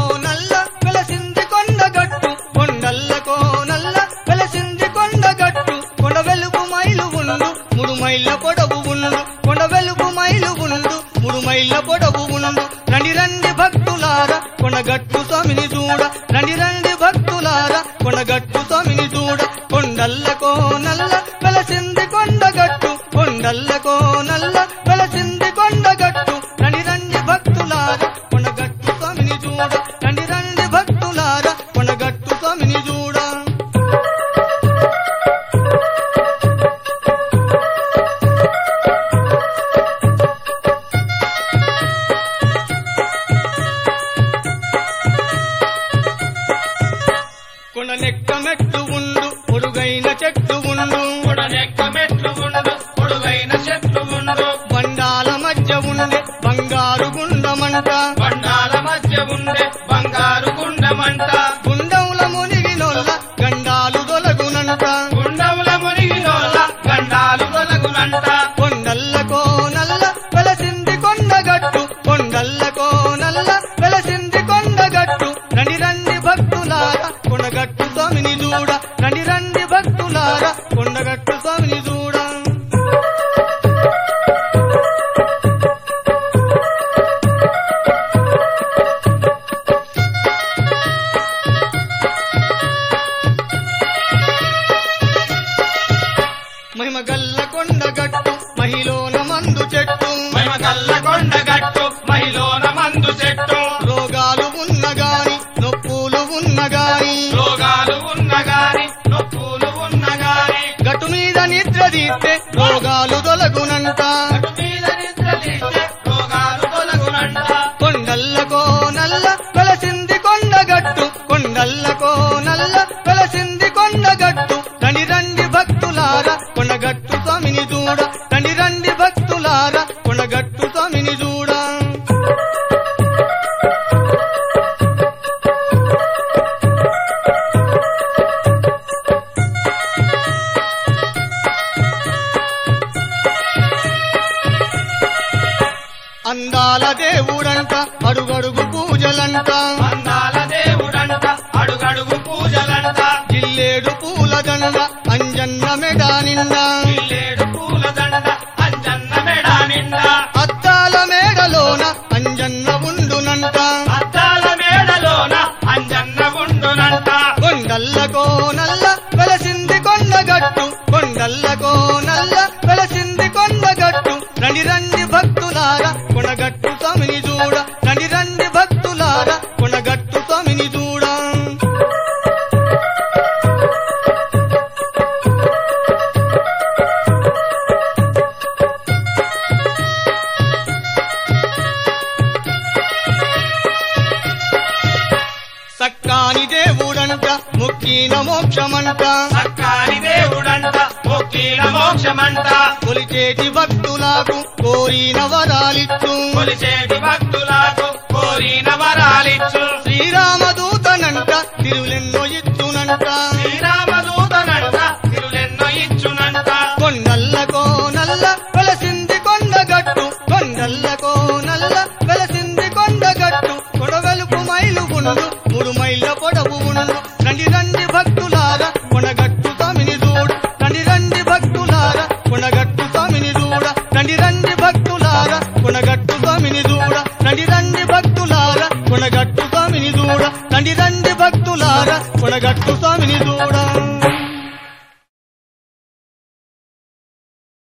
నల్ల వెలసింది కొండగట్టు కొండల్లకో నల్ల వెలసింది కొండగట్టు కొండ వెలుగు మైలు ఉండు 3 మైళ్ళ పొడవు ఉండు కొండ వెలుగు మైలు ఉండు 3 మైళ్ళ పొడవు ఉండు రండి రండి భక్తులారా కొండగట్టు స్వామిని చూడ రండి రండి భక్తులారా కొండగట్టు స్వామిని చూడ కొండల్లకో నల్ల వెలసింది కొండగట్టు కొండల్లకో నల్ల వెలసింది కొండగట్టు రండి రండి భక్తులారా కొండగట్టు స్వామిని చూడ రండి రండి భక్తులారా కొండగట్టు స్వామిని చూడ కొండనెక్క మెట్లు ఉండు పొడుగైన చెట్లు ఉండు కొడనెక్క మెట్లు ఉండు పొడుగైన చెట్లు ఉండు బండాల మధ్య ఉండే బంగారు గుండమంట బండాల మధ్య ఉండే బంగారు గుండమంట గుండముల మునిగినొల్ల గండాలు దొలగునంట గుండముల మునిగినోళ్ళ గండాలు తొలగునంట కొండల్లకో నల్ల వెలసింది కొండగట్టు కొండల్లకో నల్ల వెలసింది కొండగట్టు రండి రండి భక్తులారా కొండగట్టు స్వామిని చూడ రండి రండి భక్తులారా కొండగట్టు స్వామిని చూడ మహిమ గల్ల కొండగట్టు మహిలోన మందు చెట్టు మహిమ కల్ల కొండగట్టు మహిలోన మందు చెట్టు రోగాలు ఉన్నగాని నొప్పులు ఉన్నగాని రోగాలు ఉన్నగాని నొప్పులు ఉన్నగాని గట్టు మీద నిద్ర తీస్తే రోగాలు తొలగునంట అటు మీద నిద్రలేస్తే రోగాలు తొలగునంట కొండల్లకో నల్ల వెలసింది కొండగట్టు కొండల్లకో నల్ల వెలసింది కొండగట్టు రండి రండి భక్తులారా కొండగట్టు స్వామిని చూడ రండి రండి భక్తులారా కొండగట్టు స్వామిని చూడ అందాల దేవుడంట అడుగడుగు పూజలంట అందాల దేవుడంట అడుగడుగు పూజలంట జిల్లేడు పూలదండ అంజన్న మెడా నిండా ఇల్లేడు పూలదండ అంజన్న మెడ నిండా అద్దాల మేడలోన అంజన్న ఉండునంట అద్దాల మేడలోన అంజన్న ఉండునంట కొండల్లకో నల్ల వెలసింది కొండగట్టు కొండల్లకో నల్ల వెలసింది కొండగట్టు రండి రండి భక్తులారా కొండగట్టు స్వామిని చూడ రండి రండి భక్తులారా కొండగట్టు స్వామిని చూడ సక్కాని దేవుడంట ముక్కిన మోక్షమంట సక్కాని దేవుడంట మొక్కిన మోక్షమంట కొలిచేటి భక్తులకు కోరిన వరాలిచ్చు కొలిచేటి భక్తులకు కోరిన వరాలిచ్చు శ్రీరామదూతనంట తిరులెన్నో ఇచ్చునంట శ్రీరామదూతనంట తిరులెన్నో ఇచ్చునంట కొండల్లకో నల్ల వెలసింది కొండగట్టు కొండల్లకో నల్ల వెలసింది కొండగట్టు కొడవెలుపు మైలు ఉండు 3 మైళ్ళ పొడవు ఉండు రండి రండి భక్తులారా కొండగట్టు స్వామిని చూడ రండి రండి భక్తులారా కొండగట్టు స్వామిని చూడ రండి రండి భక్తులారా కొండగట్టు స్వామిని చూడ రండి రండి భక్తులారా కొండగట్టు స్వామిని చూడ రండి రండి భక్తులారా కొండగట్టు స్వామిని చూడ